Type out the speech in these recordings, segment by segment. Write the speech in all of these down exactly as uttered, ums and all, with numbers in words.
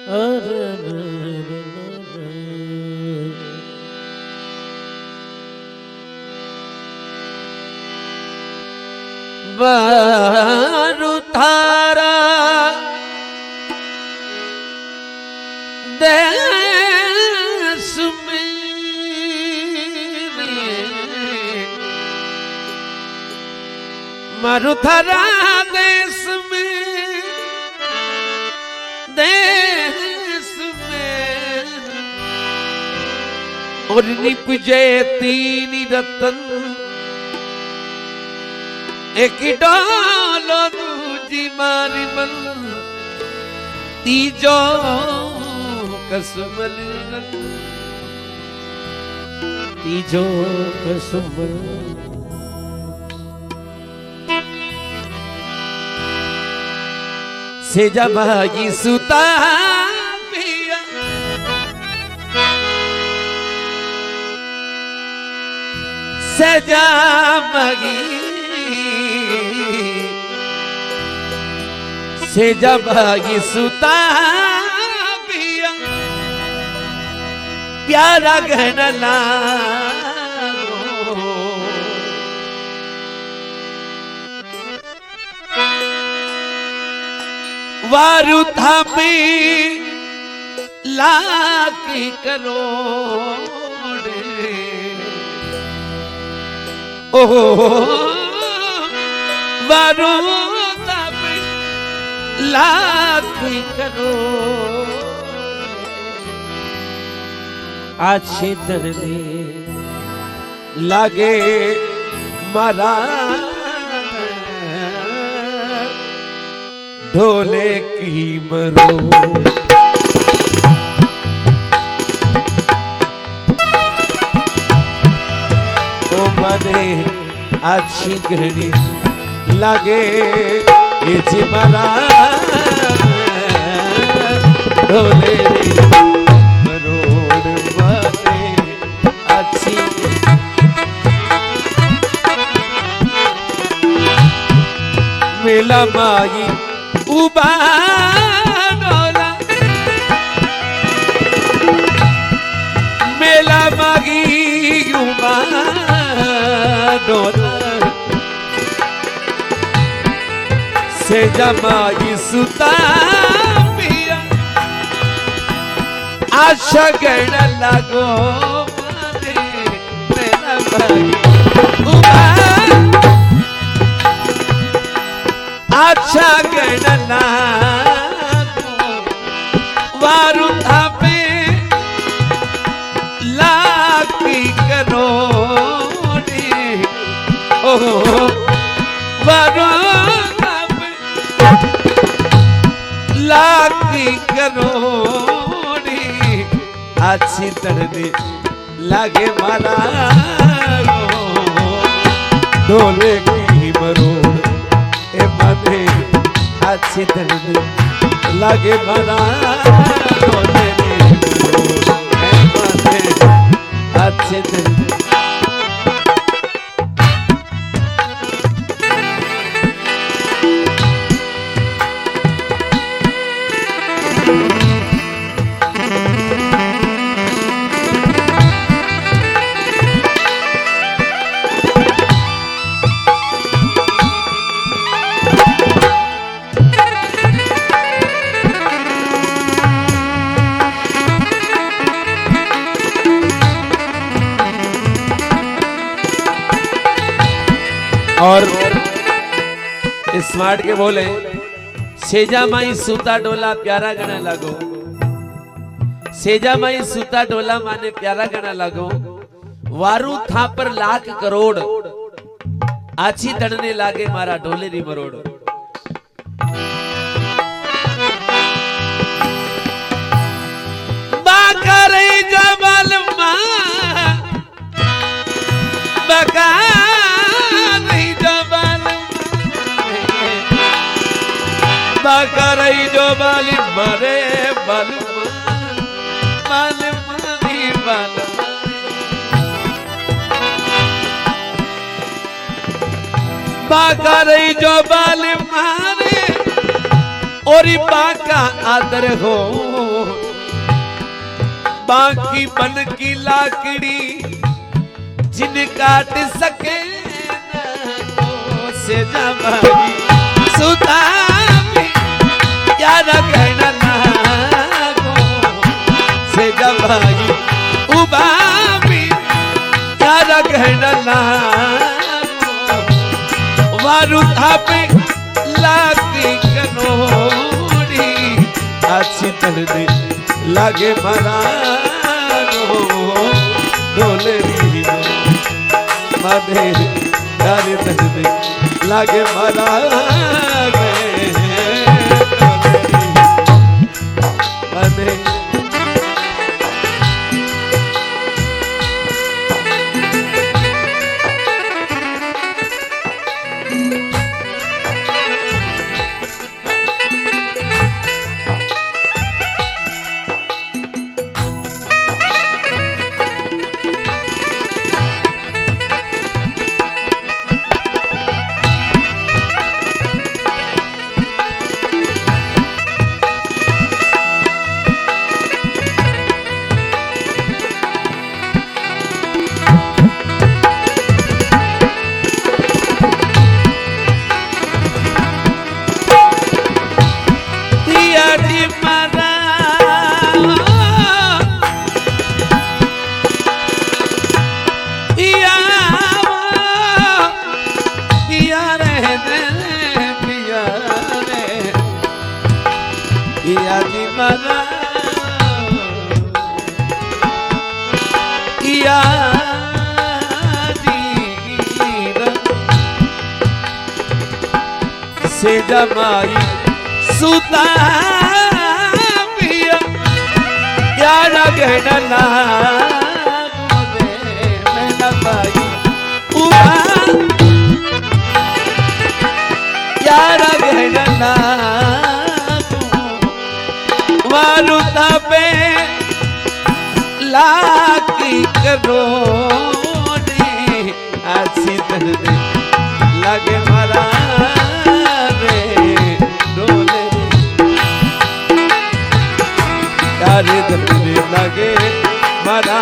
बारू थारा देश में मारू थारा देश में देश में और निपजे तीन रतन एक डालो दूजी मारी मन तीजो कसमल तीजो कसमल से जमाई सुता पिया से जमाई से जमाई सुता पिया प्यारा गहना लागो वारु थापी लाकी करोड़े ओहो वारु थापी लाकी करोड़े अच्छे तरने लागे मारा ढोले की मरो ओ मने अच्छी घड़ी लागे ये मारा ढोले मेला माई उबा डोला मेला मागी उबा डोला से जमाई सुता पिया आशा गण लगो मेला मागी उबा अच्छा गणना वारु थापे लाकी करोड़ी ओहो वारु थापे लाकी करोड़ी अच्छी तरह लागे मारा ढोले की मरोड़ अच्छी तरह लागे बना अच्छी तरह और स्मार्ट के बोले सेजा माई सूता डोला प्यारा गना लगो सेजा माई सूता डोला माने प्यारा गना लगो वारू था पर लाख करोड़ आछी तड़ने लागे मारा डोले री मरोड़ बाकरे जबल मा बका करई जो बाली मरे बल बल मरी बल बाकरई जो बाली मारे और बाका आदर हो बाकी बन की लाकड़ी जिन काट सके से जमाई सुता प्यारा कहना लागो से जमाई उबा भी प्यारा कहना लागो वारू थापे लागी कनोड़ी अच्छी तरह लागे मरानो डोले माने यारे तहने लागे मराने माने से जमाई सुता पिया यारा कहना लागो दे मैं न पाई उबा यारा कहना लागो वारू तापे लाकी करोड़ी अच्छी तरह लगे मरा यारे दर्दे लगे मरा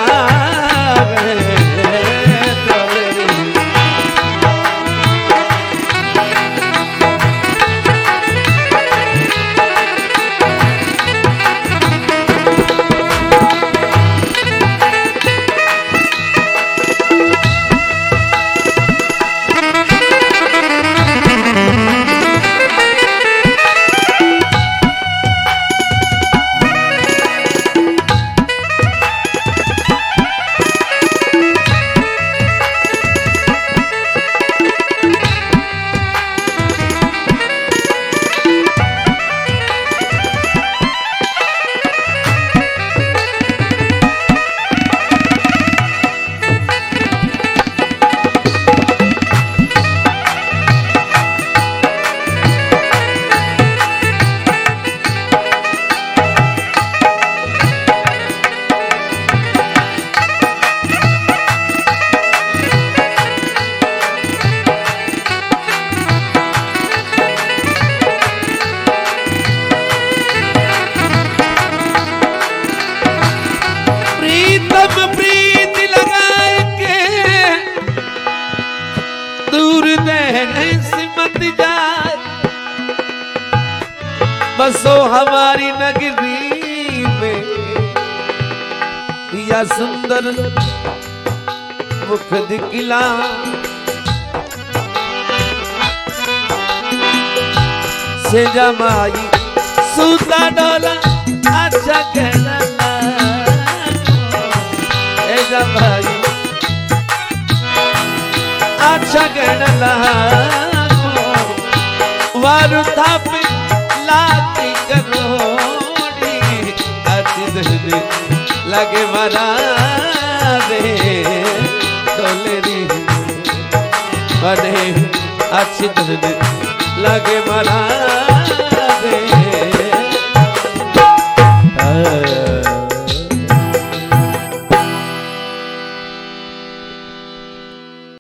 बसो हमारी नगरी में या सुंदर मुख दिखला से जमाई सूता डोला अच्छा कहना ए जमाई अच्छा कहना वारू थाप लाती करोड़ी अच्छी लगे मरा दे डोलेरी बने अच्छी लगे मरा दे।